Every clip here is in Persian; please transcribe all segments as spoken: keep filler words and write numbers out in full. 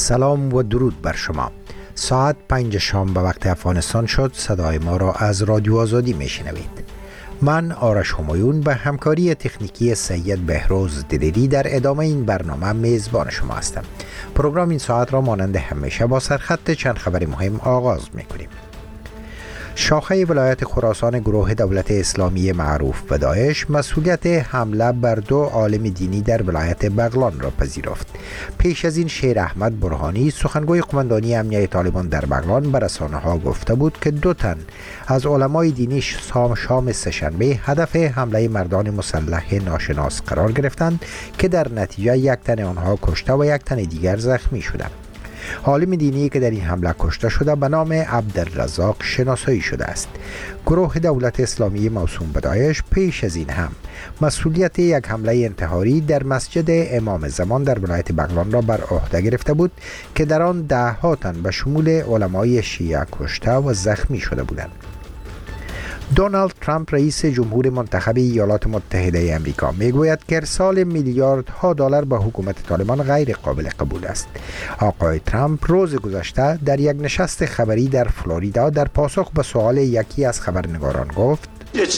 سلام و درود بر شما. ساعت پنج شام به وقت افغانستان شد. صدای ما را از رادیو آزادی میشنوید. من آرش همایون به همکاری تکنیکی سید بهروز دلیری در ادامه این برنامه میزبان شما هستم. پروگرام این ساعت را مانند همیشه با سرخط چند خبر مهم آغاز میکنیم. شاخه ولایت خراسان گروه دولت اسلامی معروف به داعش مسئولیت حمله بر دو عالم دینی در ولایت بغلان را پذیرفت. پیش از این شیر احمد برهانی سخنگوی قماندانی امنیه طالبان در بغلان به رسانه‌ها گفته بود که دو تن از علمای دینی شام شام سه‌شنبه هدف حمله مردان مسلح ناشناس قرار گرفتند که در نتیجه یک تن آنها کشته و یک تن دیگر زخمی شدند. عالم دینی که در این حمله کشته شده به نام عبدالرزاق شناسایی شده است. گروه دولت اسلامی موسوم به داعش پیش از این هم مسئولیت یک حمله انتحاری در مسجد امام زمان در ولایت بغلان را بر عهده گرفته بود که در آن ده ها تن به شمول علمای شیعه کشته و زخمی شده بودند. دونالد ترامپ رئیس جمهور منتخب ایالات متحده آمریکا میگوید که ارسال میلیاردها دلار به حکومت طالبان غیر قابل قبول است. آقای ترامپ روز گذشته در یک نشست خبری در فلوریدا در پاسخ به سوال یکی از خبرنگاران گفت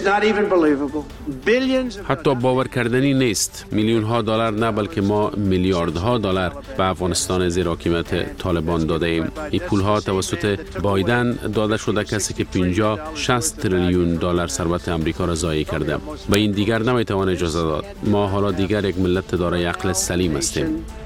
حتی باور کردنی نیست. میلیون ها دلار نه بلکه ما میلیاردها دلار به افغانستان زیر حکومت طالبان داده ایم. این پول ها توسط بایدن داده شده، کسی که پنجاه شصت تریلیون دلار ثروت آمریکا را ضایع کرده. به این دیگر نمیتوان اجازه داد. ما حالا دیگر یک ملت دارای عقل سلیم هستیم.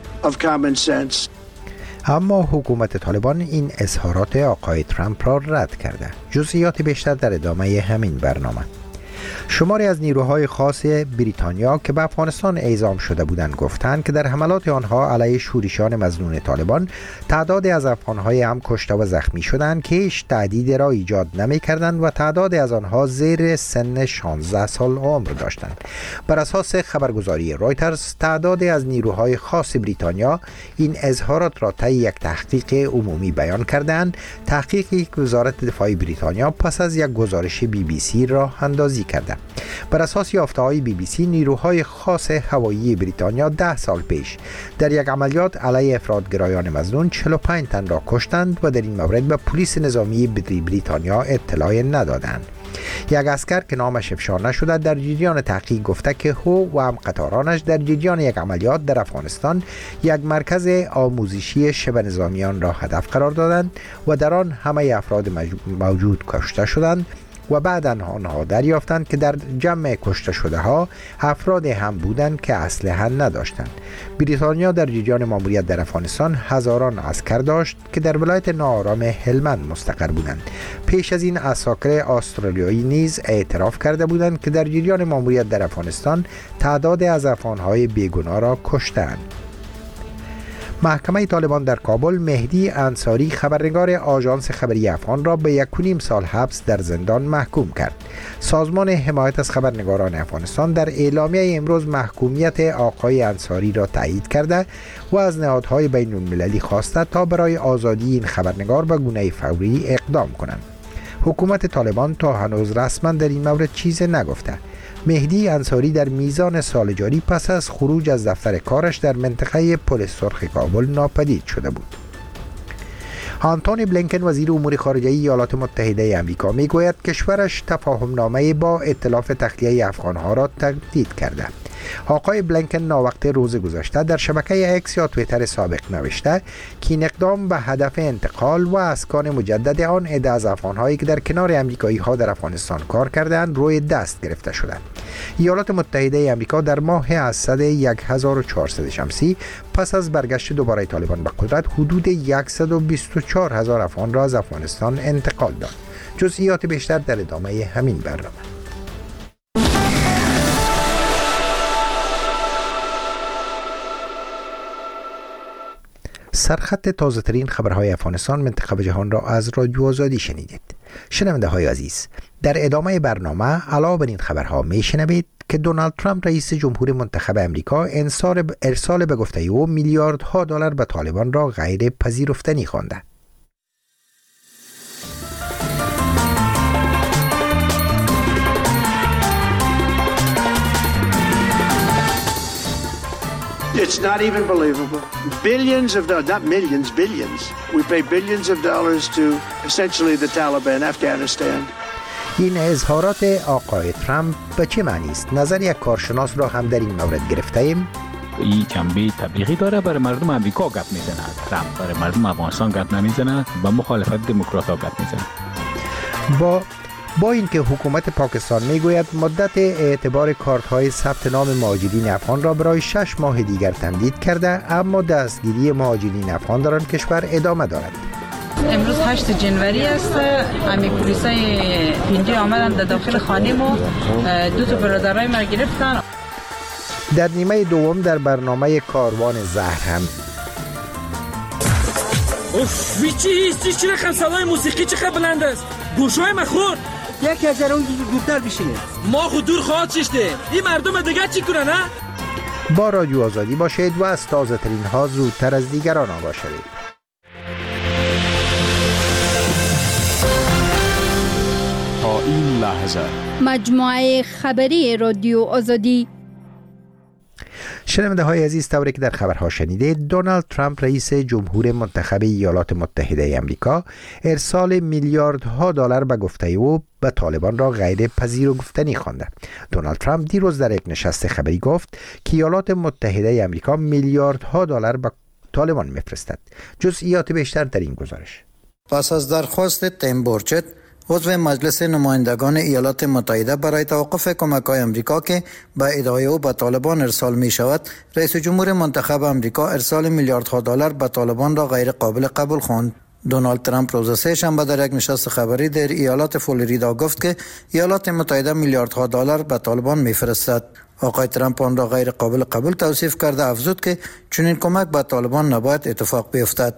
اما حکومت طالبان این اظهارات آقای ترامپ را رد کرده. جزئیات بیشتر در ادامه همین برنامه. شماری از نیروهای خاص بریتانیا که به افغانستان اعزام شده بودند گفتند که در حملات آنها علیه شورشیان مظنون طالبان تعدادی از افغانهای هم کشته و زخمی شدند که هیچ تعدیدی را ایجاد نمی کردند و تعدادی از آنها زیر سن شانزده سال عمر داشتند. بر اساس خبرگزاری رویترز تعدادی از نیروهای خاص بریتانیا این اظهارات را طی یک تحقیق عمومی بیان کردند. تحقیقی که وزارت دفاع بریتانیا پس از یک گزارش بی بی سی راه اندازی کرده. بر اساس یافته‌های بی بی سی نیروهای خاص هوایی بریتانیا ده سال پیش در یک عملیات علیه افرادگرایان مظنون چهل و پنج تن را کشتند و در این مورد به پلیس نظامی بریتانیا اطلاع ندادند. یک اسکر که نامش افشا نشده در جریان تحقیق گفته که هو و هم قطارانش در جریان یک عملیات در افغانستان یک مرکز آموزشی شبه نظامیان را هدف قرار دادند و در آن همه افراد موجود کشته شدند و بعداً آنها دریافتند که در جمع کشته شده ها افراد هم بودند که اسلحه نداشتند. بریتانیا در جریان ماموریت در افغانستان هزاران عسکر داشت که در ولایت ناآرام هلمند مستقر بودند. پیش از این عساکر استرالیایی نیز اعتراف کرده بودند که در جریان ماموریت در افغانستان تعداد از افغانهای بیگناه را کشتند. محکمه طالبان در کابل مهدی انصاری خبرنگار آژانس خبری افغان را به یک و نیم سال حبس در زندان محکوم کرد. سازمان حمایت از خبرنگاران افغانستان در اعلامیه امروز محکومیت آقای انصاری را تایید کرده و از نهادهای بین المللی خواسته تا برای آزادی این خبرنگار به گونه فوری اقدام کنند. حکومت طالبان تا هنوز رسما در این مورد چیزی نگفته. مهدی انصاری در میزان سال جاری پس از خروج از دفتر کارش در منطقه پل سرخ کابل ناپدید شده بود. آنتونی بلینکن وزیر امور خارجه ایالات متحده آمریکا میگوید کشورش تفاهم نامه با ائتلاف تخلیه افغانها را تجدید کرده. آقای بلینکن ناوقت روز گذشته در شبکه اکس یا توییتر سابق نوشته که این اقدام به هدف انتقال و اسکان مجدد آن عده از افغانهایی که در کنار امریکایی ها در افغانستان کار کردند روی دست گرفته شدند. ایالات متحده آمریکا در ماه اسد هزار و چهارصد شمسی پس از برگشت دوباره طالبان به قدرت حدود صد و بیست و چهار هزار افغان را از افغانستان انتقال داد. جزئیات بیشتر در ادامه همین برنامه. سرخط تازه ترین خبرهای افغانستان منطقه و جهان را از رادیو آزادی شنیدید. شنونده های عزیز، در ادامه برنامه علاوه بر این خبرها می شنوید که دونالد ترامپ رئیس جمهور منتخب امریکا ارسال به گفته او میلیاردها دلار به طالبان را غیر پذیرفتنی خوانده. It's not even believable. Billions of dollars, not millions, billions. We pay billions of dollars to essentially the Taliban, Afghanistan. این اظهارات آقای ترامپ به چه معنی است؟ نظر یک کارشناس را هم در این مورد گرفته ایم. این جنبه تبلیغی داره، برای مردم امریکا گپ میزنه. ترامپ برای مردم افغانستان گپ نمیزنه، با مخالفت دموکرات ها گپ میزنه. با با اینکه حکومت پاکستان میگوید مدت اعتبار کارت های ثبت نام مهاجرین افغان را برای شش ماه دیگر تمدید کرده، اما دستگیری مهاجرین افغان در آن کشور ادامه دارد. امروز هشت جنوری است. امی پلیسای پینجی آمدن در داخل خانه ما، دو تا برادرای ما گرفتن. در نیمه دوم در برنامه کاروان زهر هم اوف ویچی هستی چی رقم صدای موسیقی چقدر بلند است؟ گوشای من خورد. یکی از اون دورتر بشینه. ما خود دور خواهد ششته. این مردم دیگه چی کنن ها؟ با رادیو آزادی باشید و از تازه ترین ها زودتر از دیگران آگاه شوید. تا این لحظه مجموعه خبری رادیو آزادی. شنونده های عزیز، طوری که در خبرها شنیدید، دونالد ترامپ رئیس جمهور منتخب ایالات متحده امریکا ارسال میلیاردها دلار به گفته او به طالبان را غیر پذیر و گفتنی خوانده. دونالد ترامپ دیروز در یک نشست خبری گفت که ایالات متحده امریکا میلیاردها دلار به طالبان میفرستد. جزئیات بیشتر در این گزارش. پس از درخواست تیم بورچت، عضو مجلس نمایندگان ایالات متحده برای توقف کمک‌های امریکا که به ادعای او به طالبان ارسال می شود، رئیس جمهور منتخب امریکا ارسال میلیاردها دلار به طالبان را غیر قابل قبول خواند. دونالد ترامپ روز سه شنبه در یک نشست خبری در ایالات فلوریدا گفت که ایالات متحده میلیاردها دلار به طالبان می‌فرستد. آقای ترامپ آن را غیر قابل قبول توصیف کرده، افزود که چنین کمک به طالبان نباید اتفاق بیفتد.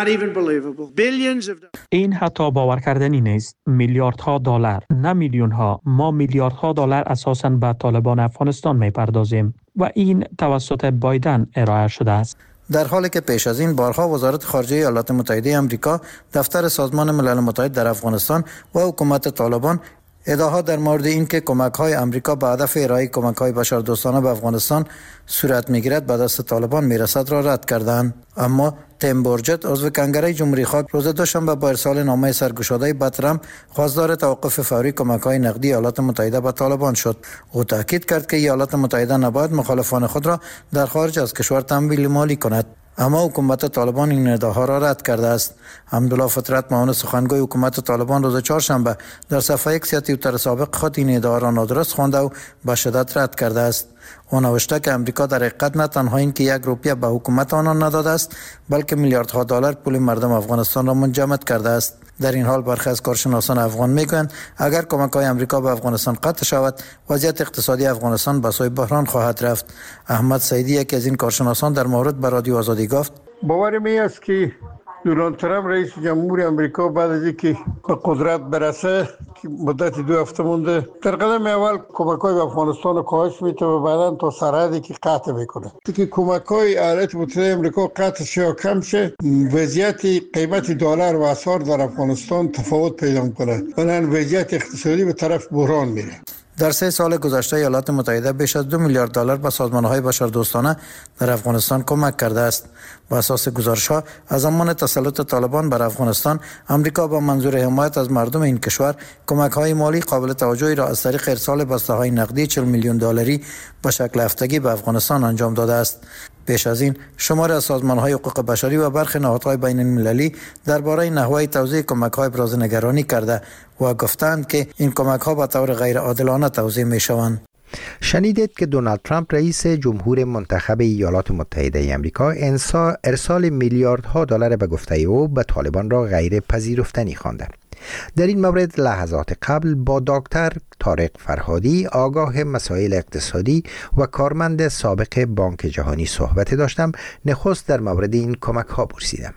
این حتی باور کردنی نیست. میلیاردها دلار، نه میلیون ها. ما میلیاردها دلار اساساً به طالبان افغانستان میپردازیم و این توسط بایدن ارائه شده است. در حالی که پیش از این بارها وزارت خارجه ایالات متحده آمریکا، دفتر سازمان ملل متحد در افغانستان و حکومت طالبان ادعاها در مورد اینکه کمک‌های آمریکا به هدف ارائه کمک‌های بشردوستانه به افغانستان صورت می‌گیرد به دست طالبان میرسد را رد کردند. اما تیم بورچت، عضو کنگره جمهوری خواه، روز دوشنبه با ارسال نامه سرگشاده به ترامپ خواستار توقف فوری کمک‌های نقدی ایالات متحده به طالبان شد. او تاکید کرد که ایالات متحده نباید مخالفان خود را در خارج از کشور تمویل مالی کند. اما حکومت طالبان این ادعاها را رد کرده است. حمدالله فطرت، معاون سخنگوی حکومت طالبان، روز چهارشنبه در صفحه ایکس یا توییتر سابق خود این ادعا را نادرست خوانده و به شدت رد کرده است. او نوشته که امریکا در حقیقت نه تنها این که یک روپیه به حکومت آنان نداده است، بلکه میلیاردها دلار پول مردم افغانستان را منجمد کرده است. در این حال برخی از کارشناسان افغان میگویند اگر کمک‌های امریکا به افغانستان قطع شود، وضعیت اقتصادی افغانستان به سوی بحران خواهد رفت. احمد سعیدی، یکی از این کارشناسان، در مورد به رادیو آزادی گفت: باورم این است که دونالد ترامپ رئیس جمهور امریکا بعد از اینکه به قدرت برسه که مدت دو هفته مونده، در قدم اول کمک‌های به افغانستان رو کاهش میده و بعداً تا سرحدی که قطع میکنه. که کمک‌های ایالات متحده امریکا قطع شه یا کم شه، وضعیت قیمت دلار و اسعار در افغانستان تفاوت پیدا میکنه. بنابراین وضعیت اقتصادی به طرف بحران میره. در سه سال گذشته ایالات متحده بیش از دو میلیارد دلار به سازمان‌های بشردوستانه در افغانستان کمک کرده است. بر اساس گزارش‌ها از زمان تسلط طالبان بر افغانستان، امریکا با منظور حمایت از مردم این کشور کمک‌های مالی قابل توجهی را از طریق ارسال بسته‌های نقدی چهل میلیون دلاری به شکل هفتگی به افغانستان انجام داده است. پیش از این شماری از سازمان‌های حقوق بشری و برخی نهادهای بین‌المللی درباره نحوه توزیع کمک‌های ابراز نگرانی کرده و گفتند که این کمک‌ها به طور غیر عادلانه توزیع می‌شوند. شنیدید که دونالد ترامپ رئیس جمهور منتخب ایالات متحده آمریکا ارسال میلیاردها دلار به گفته او به طالبان را غیر پذیرفتنی خوانده. در این مورد لحظات قبل با دکتر طارق فرهادی، آگاه مسائل اقتصادی و کارمند سابق بانک جهانی صحبت داشتم. نخست در مورد این کمک ها پرسیدم.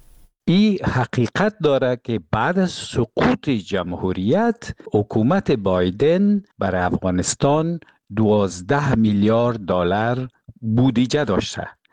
این حقیقت داره که بعد از سقوط جمهوریت، حکومت بایدن برای افغانستان دوازده میلیارد دلار بودجه داشته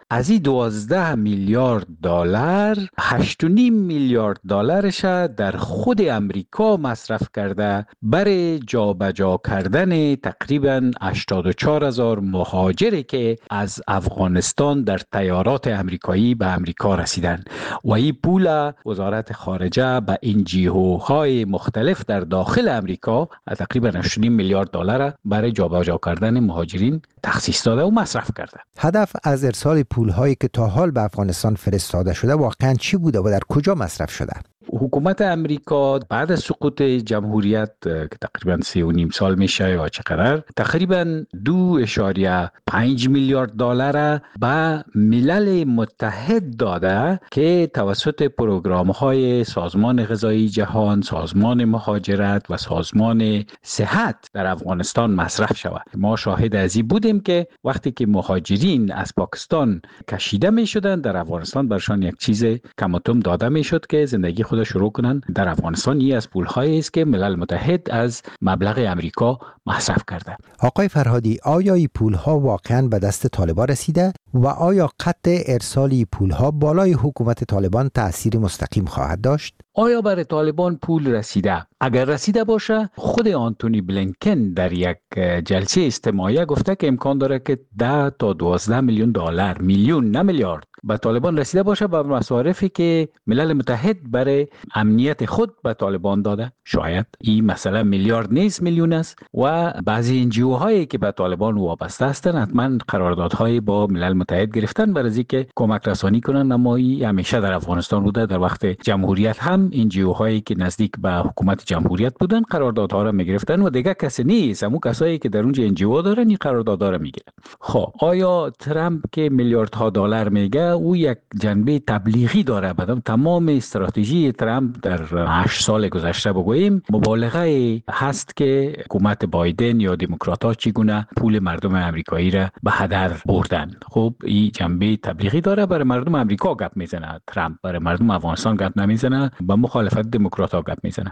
از این دوازده میلیارد دلار هشت و نیم میلیارد دلارش در خود امریکا مصرف کرده برای جابجا کردن تقریبا هشتاد و چهار هزار مهاجری که از افغانستان در طیارات امریکایی به امریکا رسیدن و این پول وزارت خارجه به این جیهوهای مختلف در داخل امریکا تقریبا هشت و نیم میلیارد دلار برای جابجا کردن مهاجرین تخصیص داده و مصرف کرده. هدف از ارسال پول‌هایی که تا حال به افغانستان فرستاده شده واقعاً چی بوده و در کجا مصرف شده؟ حکومت امریکا بعد از سقوط جمهوریت که تقریبا سه و نیم سال میشه یا چقدر، تقریبا دو اشاریه پنج میلیارد دلار به ملل متحد داده که توسط پروگرام های سازمان غذایی جهان، سازمان مهاجرت و سازمان صحت در افغانستان مصرف شود. ما شاهد از این بودیم که وقتی که مهاجرین از پاکستان کشیده می شدن در افغانستان برشان یک چیز کماتم داده می شد که زندگی خود شروع کنن در افغانستان. این از پول‌هایی است که ملل متحد از مبلغ امریکا مصرف کرده. آقای فرهادی، آیا این پول‌ها واقعاً به دست طالبان رسیده و آیا قطع ارسال این پول‌ها بالای حکومت طالبان تأثیر مستقیم خواهد داشت؟ آیا برای طالبان پول رسیده؟ اگر رسیده باشه، خود آنتونی بلینکن در یک جلسه اجتماعی گفته که امکان داره که ده تا دوازده میلیون دلار، میلیون نه میلیارد، به طالبان رسیده باشه به مصارفی که ملل متحد برای امنیت خود به طالبان داده. شاید این مسئله میلیارد نیست، میلیون است و بعضی انجیوهایی که به طالبان وابسته هستند حتما قراردادهای با ملل متحد گرفتن برای اینکه کمک رسانی کنن. اما این همیشه در افغانستان بوده. در وقت جمهوریت هم انجیوهایی که نزدیک به حکومت جمهوریت بودن قراردادها را میگرفتن و دیگه کسی نیست، همون کسایی که در اونجا انجیو دارن این قراردادها را میگیرن. خب آیا ترامپ که میلیاردها دلار میگه او یک جنبه تبلیغی داره؟ بعدم تمام استراتژی ترامپ در هشت سال گذشته بگوییم مبالغه هست که حکومت بایدن یا دموکرات‌ها چگونه پول مردم امریکایی را به هدر بردن. خب این جنبه تبلیغی داره. برای مردم امریکا گپ میزنه ترامپ، برای مردم افغانستان گپ نمیزنه، با مخالفت دموکرات‌ها گپ میزنه.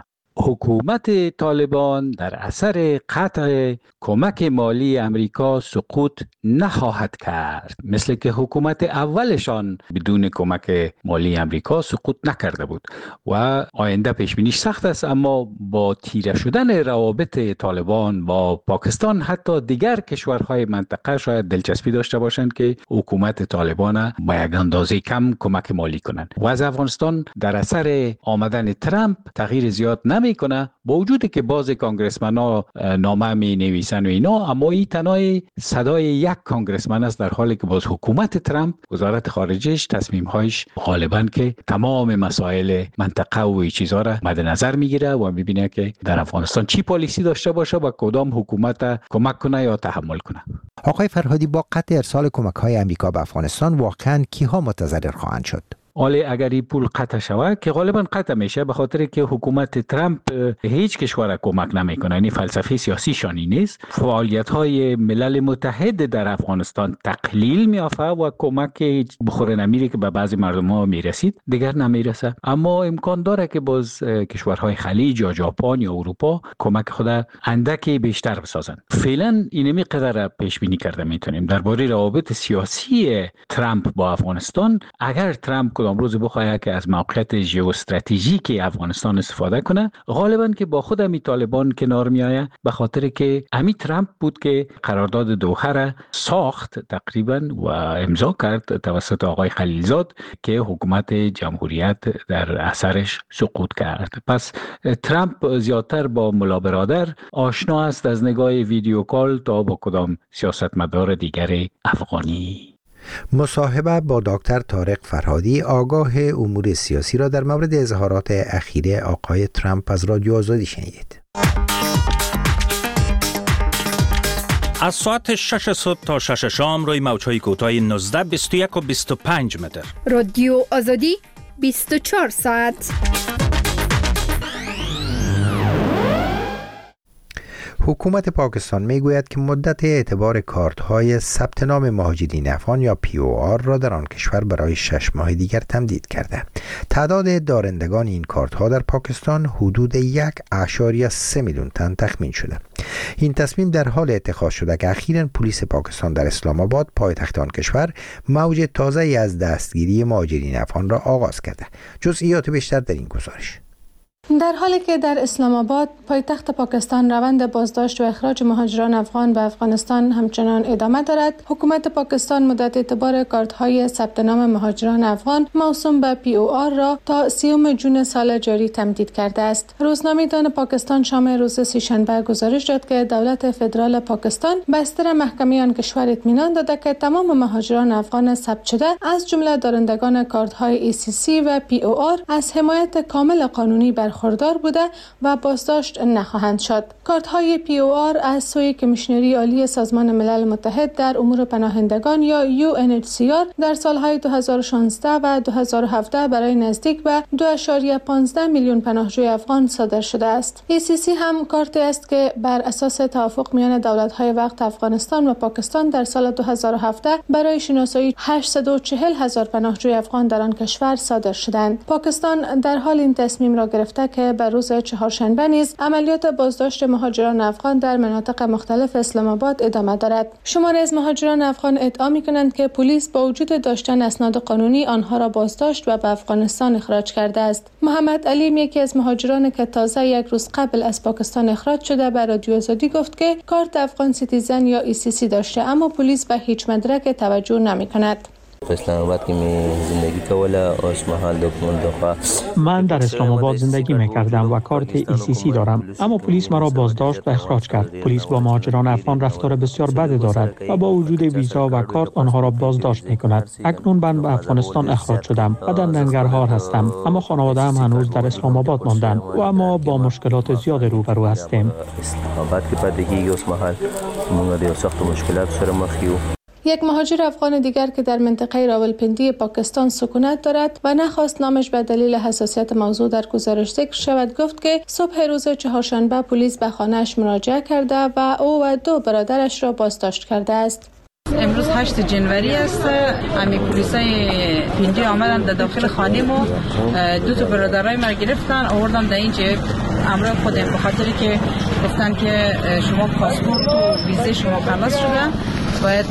حکومت طالبان در اثر قطع کمک مالی امریکا سقوط نخواهد کرد، مثل که حکومت اولشان بدون کمک مالی امریکا سقوط نکرده بود و آینده پیش بینیش سخت است. اما با تیره شدن روابط طالبان با پاکستان، حتی دیگر کشورهای منطقه شاید دلچسپی داشته باشند که حکومت طالبان با یک اندازه کم کمک مالی کنند. و از افغانستان در اثر آمدن ترامپ تغییر زیاد نمی کنه، با وجودی که باز کانگرسمن ها نامه می نویسن و اینا، اما این تنهای صدای یک کانگرسمن است، در حالی که باز حکومت ترامپ وزارت خارجهش تصمیم هایش غالبا که تمام مسائل منطقه و این چیزها را مد نظر میگیره و میبینه که در افغانستان چی پالیسی داشته باشه و کدام حکومت کمک کنه یا تحمل کنه. آقای فرهادی، با قطع ارسال کمک های امریکا به افغانستان واقعا کیها متضرر خواهند شد؟ حالا اگر این پول قطع شود، که غالبا قطع میشه به خاطر که حکومت ترامپ هیچ کشور کمک نمیکنه، یعنی فلسفه سیاسی شانی نیست، فعالیت های ملل متحد در افغانستان تقلیل میافته و کمک بخوره نمیره که به بعضی مردم ها میرسید دیگر نمیرسه. اما امکان داره که باز کشورهای خلیج یا ژاپن یا اروپا کمک خود اندکی بیشتر بسازن. فعلا اینمی قدر پیش بینی کرده میتونیم درباره روابط سیاسی ترامپ با افغانستان. اگر ترامپ امروز بخواهد که از موقعیت ژئواستراتژیک افغانستان استفاده کنه، غالبا که با خود امی طالبان کنار میآید، به خاطر که امی ترامپ بود که قرارداد دوحه را ساخت تقریبا و امضا کرد توسط آقای خلیلزاد که حکومت جمهوریت در اثرش سقوط کرد. پس ترامپ زیادتر با ملا برادر آشنا است از نگاه ویدیو کال تا با کدام سیاستمدار دیگر افغانی. مصاحبه با دکتر طارق فرهادی، آگاه امور سیاسی، را در مورد اظهارات اخیر آقای ترامپ از رادیو آزادی شنیدید. از ساعت شش صبح تا شش شام روی موج‌های کوتاه نوزده، بیست و یک و بیست و پنج متر. رادیو آزادی بیست و چهار ساعت. حکومت پاکستان میگوید که مدت اعتبار کارت های ثبت نام مهاجرین افغان یا پی او آر را در آن کشور برای شش ماه دیگر تمدید کرده. تعداد دارندگان این کارت ها در پاکستان حدود یک اشاریه سه میلیون تن تخمین شده. این تصمیم در حال اتخاذ شده که اخیراً پلیس پاکستان در اسلام آباد پایتخت آن کشور موج تازه‌ای از دستگیری مهاجرین افغان را آغاز کرده. جزئیات بیشتر در این گزارش. در حالی که در اسلام آباد پایتخت پاکستان روند بازداشت و اخراج مهاجران افغان به افغانستان همچنان ادامه دارد، حکومت پاکستان مدت اعتبار کارت‌های ثبت نام مهاجران افغان موسوم به پی او آر را تا سیوم جون سال جاری تمدید کرده است. روزنامه‌دان پاکستان شام روز سه‌شنبه گزارش داد که دولت فدرال پاکستان بستر محکمه آن کشور اطمینان داده که تمام مهاجران افغان ثبت شده از جمله دارندگان کارت‌های ای سی سی و پی او آر از حمایت کامل قانونی بر خردار بوده و بازداشت نخواهند شد. کارت های پی او آر از سوی کمیشنری عالی سازمان ملل متحد در امور پناهندگان یا یو ان اچ سی آر در سالهای دو هزار و شانزده و دو هزار و هفده برای نزدیک به دو ممیز پانزده میلیون پناهجوی افغان صادر شده است. ای سی سی هم کارتی است که بر اساس توافق میان دولت‌های وقت افغانستان و پاکستان در سال دو هزار و هفده برای شناسایی هشتصد و چهل هزار پناهجوی افغان در آن کشور صادر شدند. پاکستان در حال این تصمیم را گرفته که بر روز چهارشنبه نیز عملیات بازداشت مهاجران افغان در مناطق مختلف اسلام آباد ادامه دارد. شماری از مهاجران افغان ادعا می‌کنند که پلیس با وجود داشتن اسناد قانونی آنها را بازداشت و به افغانستان اخراج کرده است. محمد علیم، یکی از مهاجران که تازه یک روز قبل از پاکستان اخراج شده، به رادیو آزادی گفت که کارت افغان سیتیزن یا ای سی سی داشته، اما پلیس به هیچ مدرک توجه نمی‌کند. اسلام آباد که می زندگی کوله اوس محل دکمنت. من در اسلام آباد زندگی می‌کردم و کارت ای سی سی دارم، اما پلیس مرا بازداشت و اخراج کرد. پلیس با مهاجران افغان رفتار بسیار بد دارد و با وجود ویزا و کارت آنها را بازداشت می‌کند. اکنون من به افغانستان اخراج شدم و در ننگرهار هستم، اما خانواده هم هنوز در اسلام آباد ماندند و ما با مشکلات زیاد روبرو هستیم. اسلام آباد که پدیدگی اوس محل موږ د سخت مشکلات سره مخ یو. یک مهاجر افغان دیگر که در منطقه راولپندی پاکستان سکونت دارد و نخواست نامش به دلیل حساسیت موضوع در گزارش ذکر شود، گفت که صبح روز چهارشنبه پلیس به خانه‌اش مراجعه کرده و او و دو برادرش را بازداشت کرده است. امروز هشت جنوری است. امی پلیسای پنجی آمدن در داخل خانه ما، دو تا برادرای ما گرفتن آوردن در اینجا امروز خودم، به خاطری که گفتن که شما پاسپورت و ویزه شما خلاص شده، باید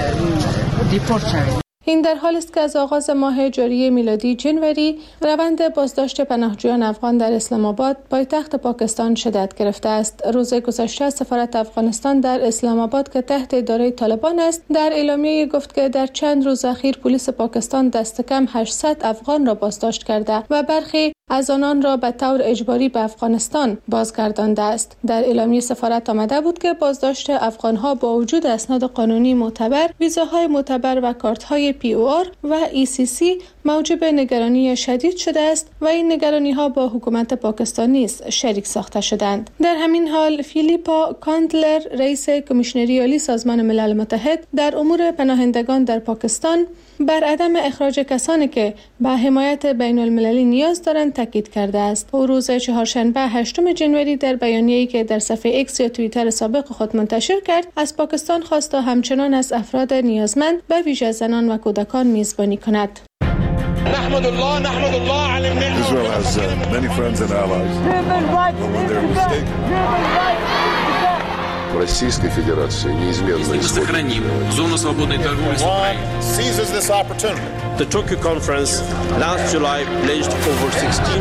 دیپورت شوید. این در حالی است که از آغاز ماه جاری میلادی جنوری روند بازداشت پناهجویان افغان در اسلام آباد پایتخت پاکستان شدت گرفته است. روز گذشته سفارت افغانستان در اسلام آباد که تحت اداره طالبان است در اعلامیه گفت که در چند روز اخیر پلیس پاکستان دست کم هشتصد افغان را بازداشت کرده و برخی از آنان را به طور اجباری به افغانستان بازگردانده است. در اعلامیه سفارت آمده بود که بازداشت افغانها با وجود اسناد قانونی معتبر، ویزاهای معتبر و کارت‌های پی او آر و ای سی سی موجب نگرانی شدید شده است و این نگرانی‌ها با حکومت پاکستان نیز شریک ساخته شدند. در همین حال فیلیپا کاندلر، رئیس کمیشنری عالی سازمان ملل متحد در امور پناهندگان در پاکستان، بر عدم اخراج کسانی که به حمایت بین المللی نیاز دارند تاکید کرده است. او روز چهارشنبه هشتم جنوری در بیانیه‌ای که در صفحه ایکس یا توییتر سابق خود منتشر کرد، از پاکستان خواست تا همچنان از افراد نیازمند به ویژه زنان و کودکان میزبانی کند. نحمد الله نحمد الله على النعمة. Israel has uh, many friends and allies. When they're mistaken. Российской Федерации неизменно сохраним зону свободной торговли с Украиной. Seizes this opportunity. The Tokyo conference last July pledged over sixteen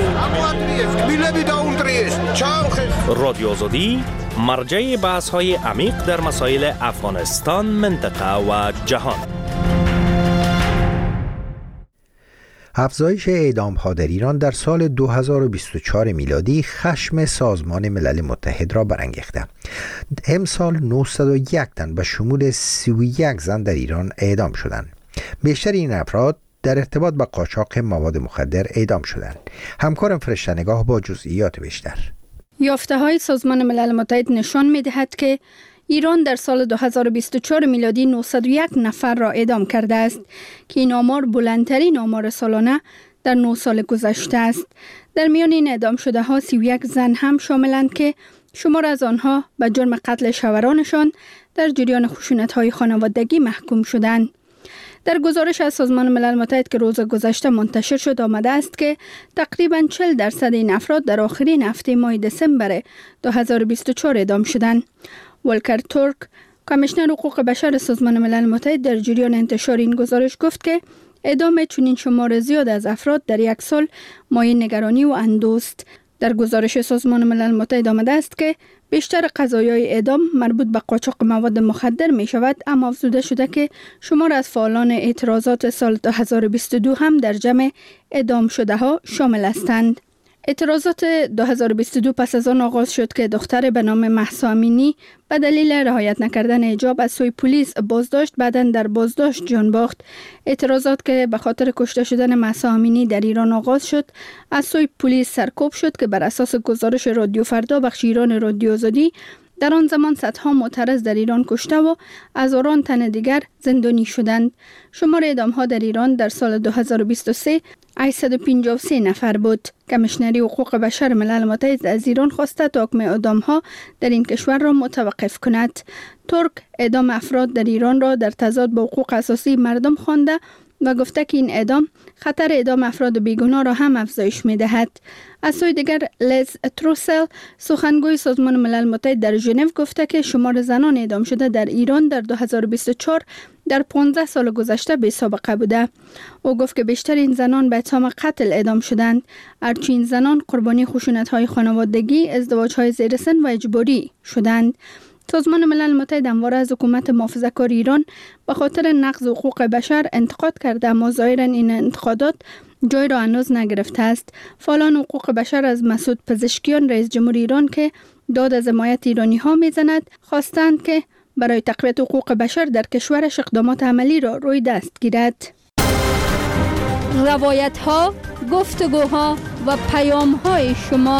رادیو آزادی مرجع بحث‌های عمیق در مسائل افغانستان، منطقه و جهان. افزایش اعدام‌ها در ایران در سال دو هزار و بیست و چهار میلادی خشم سازمان ملل متحد را برانگیخته. امسال نهصد و یک تن به شمول سی و یک زن در ایران اعدام شدند. بیشتر این افراد در ارتباط با قاچاق مواد مخدر اعدام شدند. همکارم فرشته نگاه با جزئیات بیشتر. یافته‌های سازمان ملل متحد نشان می‌دهد که ایران در سال دو هزار و بیست و چهار میلادی نهصد و یک نفر را اعدام کرده است که این آمار بلندترین آمار سالانه در نه سال گذشته است. در میان این اعدام شده ها سی و یک زن هم شاملند که شمار از آنها به جرم قتل شوهرانشان در جریان خشونت‌های خانوادگی محکوم شدند. در گزارش از سازمان ملل متحد که روز گذشته منتشر شد آمده است که تقریباً چهل درصد این افراد در آخرین هفته ماه دسامبر دو هزار و بیست و چهار اعدام شدند. ولکر تورک، کمیشنر حقوق بشر سازمان ملل متحد، در جریان انتشار این گزارش گفت که اعدام چنین شمار زیاد از افراد در یک سال مایه نگرانی و اندوست. در گزارش سازمان ملل متحد آمده است که بیشتر قضایای اعدام مربوط به قاچاق مواد مخدر می شود، اما افزوده شده که شمار از فعالان اعتراضات سال دو هزار و بیست و دو هم در جمع اعدام شده ها شامل هستند. اعتراضات دو هزار و بیست و دو پس از آن آغاز شد که دختر به نام مهسا امینی به دلیل رعایت نکردن حجاب از سوی پلیس بازداشت، بعداً در بازداشت جان باخت. اعتراضات که به خاطر کشته شدن مهسا امینی در ایران آغاز شد، از سوی پلیس سرکوب شد که بر اساس گزارش رادیو فردا بخش ایران رادیو آزادی در آن زمان صدها معترض در ایران کشته و هزاران تن دیگر زندانی شدند. شمار اعدام‌ها در ایران در سال دو هزار و بیست و سه هشتصد و پنجاه و سه نفر بود. کمیشنری حقوق بشر ملل متحد از ایران خواسته تا حکم اعدام‌ها در این کشور را متوقف کند. ترک اعدام افراد در ایران را در تضاد با حقوق اساسی مردم خوانده و گفته که این اعدام خطر اعدام افراد بیگناه را هم افزایش می‌دهد. از سوی دیگر لیز تروسل، سخنگوی سازمان ملل متحد در ژنو، گفته که شمار زنان اعدام شده در ایران در دو هزار و بیست و چهار در پانزده سال گذشته بی سابقه بوده. او گفت که بیشتر این زنان به اتهام قتل اعدام شدند، هرچند این زنان قربانی خشونت‌های خانوادگی، ازدواج‌های زیر سن و اجباری شدند. سازمان ملل متحد همواره از حکومت محافظه‌کار ایران به خاطر نقض حقوق بشر انتقاد کرده، اما ظاهراً این انتقادات جای را هنوز نگرفته است. فعالان حقوق بشر از مسعود پزشکیان، رئیس جمهور ایران که داد از حمایت ایرانی ها میزند، خواستند که برای تقویت حقوق بشر در کشورش اقدامات عملی را روی دست گیرد. روایت ها، گفتگوها و پیام های شما.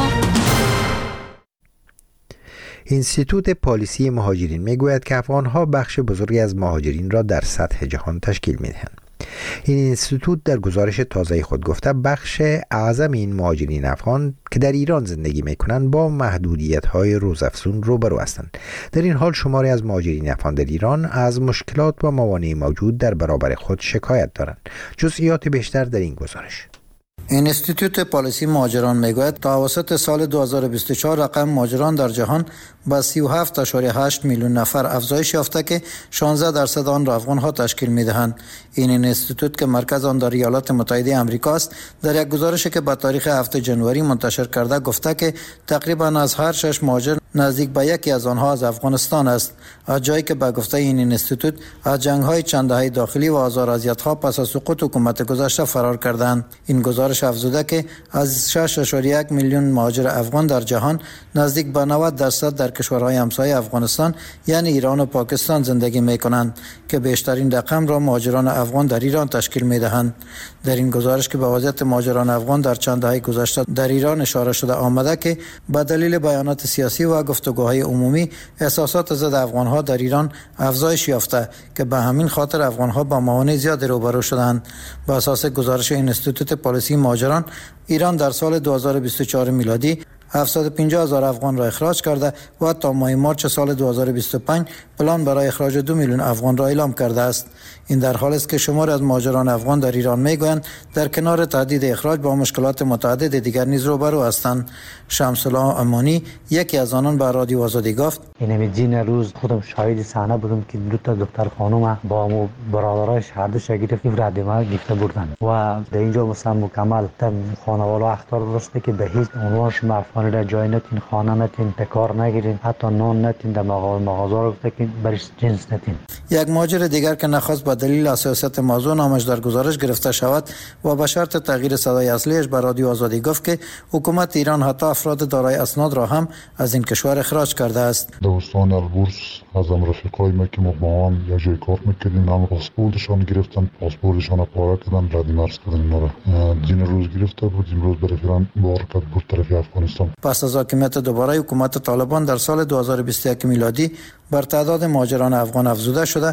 اینستیتوت پالیسی مهاجرین میگوید که افغانها بخش بزرگی از مهاجرین را در سطح جهان تشکیل میدهند. این اینستیتوت در گزارش تازه خود گفته بخش اعظم این مهاجرین افغان که در ایران زندگی میکنند با محدودیت‌های روزافزون روبرو هستند. در این حال شماری از مهاجرین افغان در ایران از مشکلات و موانع موجود در برابر خود شکایت دارند. جزئیات بیشتر در این گزارش. اینستیتوت پالیسی مهاجران میگوید تا اواسط سال دو هزار و بیست و چهار رقم مهاجران در جهان با سی و هفت ممیز هشت میلیون نفر افزایش یافته که شانزده درصد آن را افغان‌ها تشکیل می‌دهند. این اینستیتوت که مرکز آن در ایالات متحده آمریکا است، در یک گزارشی که با تاریخ هفتم ژانویه منتشر کرده گفته که تقریبا از هر شش مهاجر نزدیک به یکی از آنها از افغانستان است، از جایی که به گفته این اینستیتوت از جنگ‌های چند دهه داخلی و آزار و اذیت‌ها پس از سقوط حکومت گذشته فرار کردند. این گزارش افزوده که از شش و یک میلیون مهاجر افغان در جهان نزدیک به نود درصد در کشورهای همسایه افغانستان یعنی ایران و پاکستان زندگی می‌کنند که بیشترین رقم را مهاجران افغان در ایران تشکیل می‌دهند. در این گزارش که به وضعیت مهاجران افغان در چند دهه گذشته در ایران اشاره شده آمده که به دلیل بیانات سیاسی و گفتگوهای عمومی احساسات ضد افغان‌ها در ایران افزایش یافته که به همین خاطر افغان‌ها با موانع زیادی روبرو شدند. بر اساس گزارش اینستیتوت پالیسی مهاجران، ایران در سال دو هزار و بیست و چهار میلادی هفتصد و پنجاه هزار افغان را اخراج کرده و تا ماه مارس سال دو هزار و بیست و پنج پلان برای اخراج دو میلیون افغان را اعلام کرده است. این در حالی است که شمار از مهاجران افغان در ایران میگویند در کنار تهدید اخراج با مشکلات متعدد دیگر نیز روبرو هستند. شمس الله امانی یکی از آنان به رادیو آزادی گفت: این جین روز خودم شاهد صحنه بودم که دو تا دختر خانم با مو برادرایش هر دو شگیرفت رد ما گرفته بردن و در اینجا مثلا مکمل تم خانواده اختار درسته که به هیچ عنوان شما افغانی را جای نتین، خانه نتین، کار نگیرین، حتی نان نتین، در مغازه مغازه گفته که برش جنس نتین. یک مهاجر دیگر که نخواست به دلیل حساسیت موضوع نامش در گزارش گرفته شود و به شرط تغییر صدای اصلیش به رادیو آزادی گفت که حکومت ایران حتی افراد دارای اسناد را هم از این کشور اخراج کرده است. دوستان البورس از رفیقای ما که ما با هم یک جای کار میکردیم، هم پاسپورتشان گرفتن، پاسپورتشان پاره کردن، رد مرز کردن. ما را دین روز گرفته بود، امروز برفران بار کرد بود طرف افغانستان. پس از حاکمیت دوباره حکومت طالبان در سال دو هزار و بیست و یک میلادی بر تعداد مهاجران افغان افزوده شده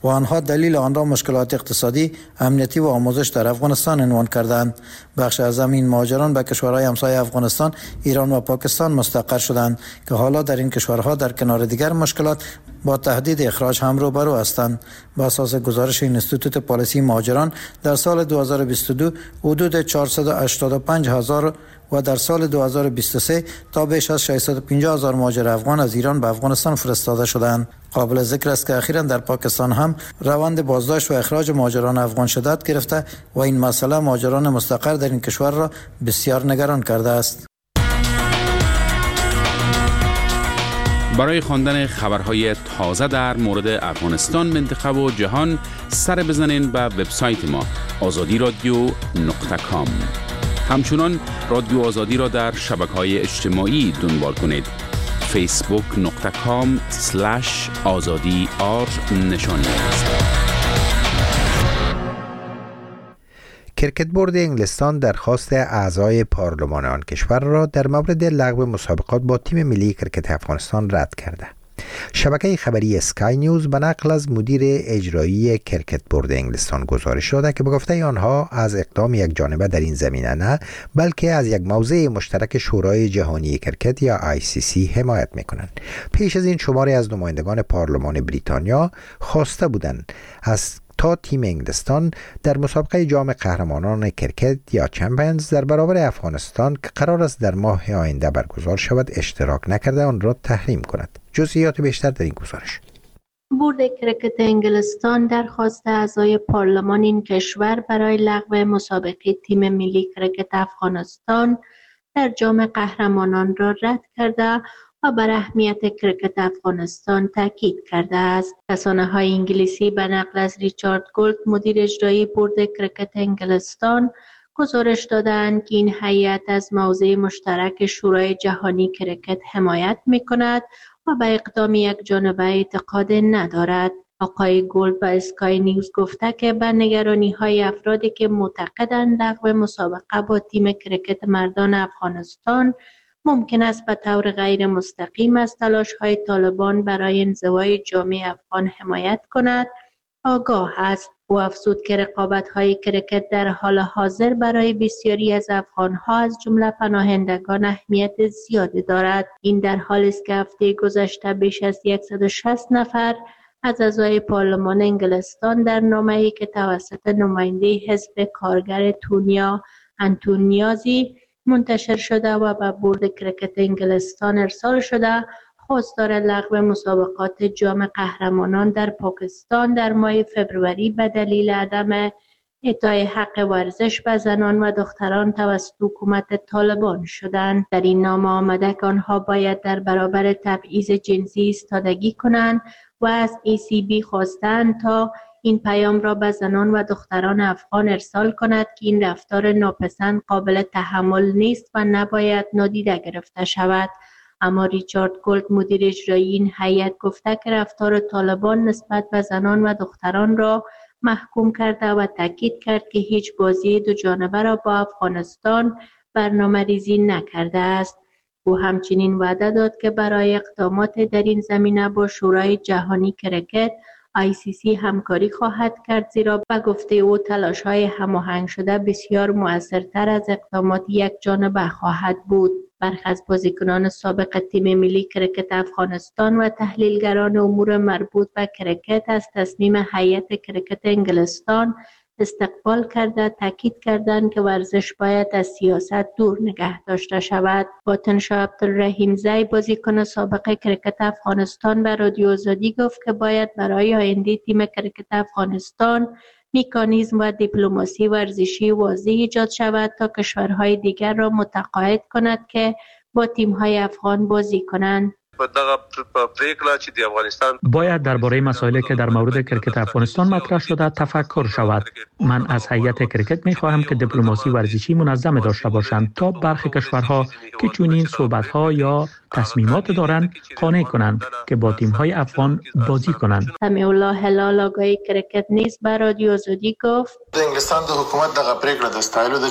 و آنها دلیل آن را مشکلات اقتصادی، امنیتی و آموزش در افغانستان عنوان کردند. بخش از این مهاجران به کشورهای همسایه افغانستان، ایران و پاکستان مستقر شدند که حالا در این کشورها در کنار دیگر مشکلات با تهدید اخراج هم روبرو هستند. با اساس گزارش اینستیتوت پالیسی مهاجران در سال دو هزار و بیست و دو حدود چهارصد و هشتاد و پنج هزار و در سال دو هزار و بیست و سه تا بیش از ششصد و پنجاه هزار مهاجر افغان از ایران به افغانستان فرستاده شدند. قابل ذکر است که اخیراً در پاکستان هم روند بازداشت و اخراج مهاجران افغان شدت گرفته و این مسئله مهاجران مستقر در این کشور را بسیار نگران کرده است. برای خواندن خبرهای تازه در مورد افغانستان، منطقه و جهان سر بزنین به وبسایت ما آزادی رادیو نقطه کام. همچنان رادیو آزادی را در شبکه‌های اجتماعی دنبال کنید. فیسبوک نقطه کام سلش آزادی آر نشانی است. کرکت بورد انگلستان درخواست اعضای پارلمان آن کشور را در مورد لغو مسابقات با تیم ملی کرکت افغانستان رد کرده. شبکه خبری اسکای نیوز به نقل از مدیر اجرایی کرکت بورد انگلستان گزارش داده که به گفته آنها از اقدام یک جانبه در این زمینه نه، بلکه از یک موضع مشترک شورای جهانی کرکت یا آی سی سی حمایت میکنند. پیش از این شماری از نمایندگان پارلمان بریتانیا خواسته بودند از تا تیم انگلستان در مسابقه جام قهرمانان کرکت یا چمپیونز در برابر افغانستان که قرار است در ماه آینده برگزار شود اشتراک نکرده آن را تحریم کند. جزئیات بیشتر در این گزارش. بورد کرکت انگلستان درخواست اعضای پارلمان این کشور برای لغو مسابقه تیم ملی کرکت افغانستان در جام قهرمانان را رد کرده و بر اهمیت کرکت افغانستان تاکید کرده است. رسانه‌های انگلیسی به نقل از ریچارد گولد، مدیر اجرایی بورد کرکت انگلستان، گزارش دادند که این هیئت از موضع مشترک شورای جهانی کرکت حمایت می‌کند و به اقدام یک جانبه اعتقاد ندارد. آقای گولد به اسکای نیوز گفته که به نگرانی‌های افرادی که معتقدند لغو مسابقه با تیم کرکت مردان افغانستان ممکن است به طور غیر مستقیم از تلاش‌های طالبان برای انزوای جام افغان حمایت کند، آگاه است. او افزود که رقابت‌های کرکت در حال حاضر برای بسیاری از افغان‌ها از جمله پناهندگان اهمیت زیادی دارد. این در حالی است که هفته گذشته بیش از صد و شصت نفر از اعضای پارلمان انگلستان در نامه‌ای که توسط نماینده حزب کارگر تونیا انتونیازی منتشر شده و به بورد کرکت انگلستان ارسال شده خواستار لغو مسابقات جام قهرمانان در پاکستان در ماه فبروری به دلیل عدم اعطای حق ورزش به زنان و دختران توسط حکومت طالبان شدند. در این نامه آمده که آنها باید در برابر تبعیض جنسی ایستادگی کنند و از ای سی بی خواستند تا این پیام را به زنان و دختران افغان ارسال کند که این رفتار ناپسند قابل تحمل نیست و نباید نادیده گرفته شود. اما ریچارد گولد، مدیر اجرایی این هیئت، گفته که رفتار طالبان نسبت به زنان و دختران را محکوم کرده و تاکید کرد که هیچ بازی دو جانبه را با افغانستان برنامه ریزی نکرده است. او همچنین وعده داد که برای اقدامات در این زمینه با شورای جهانی کرکت آی سی سی همکاری خواهد کرد، زیرا به گفته او تلاش‌های هماهنگ شده بسیار مؤثرتر از اقدامات یک جانبه خواهد بود. برخی از بازیکنان سابق تیم ملی کرکت افغانستان و تحلیلگران امور مربوط به کرکت از تصمیم هیئت کرکت انگلستان استقبال کرده تاکید کردند که ورزش باید از سیاست دور نگه داشته شود. باطنشاه عبدالرحیم زی، بازیکن سابق کرکت افغانستان، به رادیو آزادی گفت که باید برای آینده تیم کرکت افغانستان مکانیزم و دیپلماسی ورزشی واضح ایجاد شود تا کشورهای دیگر را متقاعد کند که با تیم‌های افغان بازی کنند. باید درباره مسائلی که در مورد کرکت افغانستان مطرح شده تفکر شود. من از هیئت کرکت می خواهم که دیپلماسی ورزشی منظم داشته باشند تا برخی کشورها که چنین صحبت‌ها یا تصمیمات دارند قانع کنند که با تیم‌های افغان بازی کنند. سمیع الله هلال، آگاهی کرکت نیز به رادیو آزادی گفت: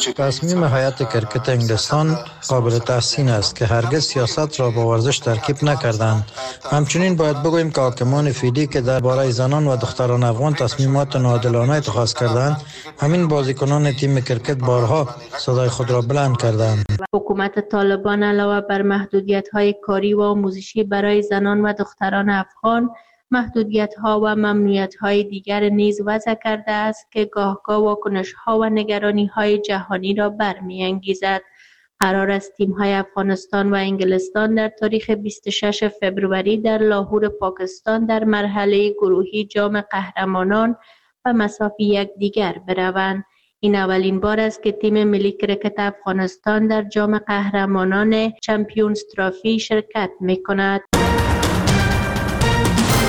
تصمیم هیئت کرکت انگلستان قابل تحسین است که هرگز سیاست را با ورزش ترکیب نکردند. همچنین باید بگوییم که حاکمان فعلی که درباره زنان و دختران افغان تصمیمات ناعادلانه اتخاذ کردند، همین بازیکنان تیم کرکت بارها صدای خود را بلند کردند. حکومت طالبان علاوه بر محدودیت‌های کاری و آموزشی برای زنان و دختران افغان، محدودیت‌ها و ممنوعیت‌های دیگر نیز وضع کرده است که گاهگاه واکنش‌ها و نگرانی‌های جهانی را برمی‌انگیزد. قرار است تیم‌های افغانستان و انگلستان در تاریخ بیست و شش فوریه در لاهور پاکستان در مرحله گروهی جام قهرمانان و مساوی یکدیگر بروند. این اولین بار است که تیم ملی کرکت افغانستان در جام قهرمانان چمپیونز ترافی شرکت می‌کند.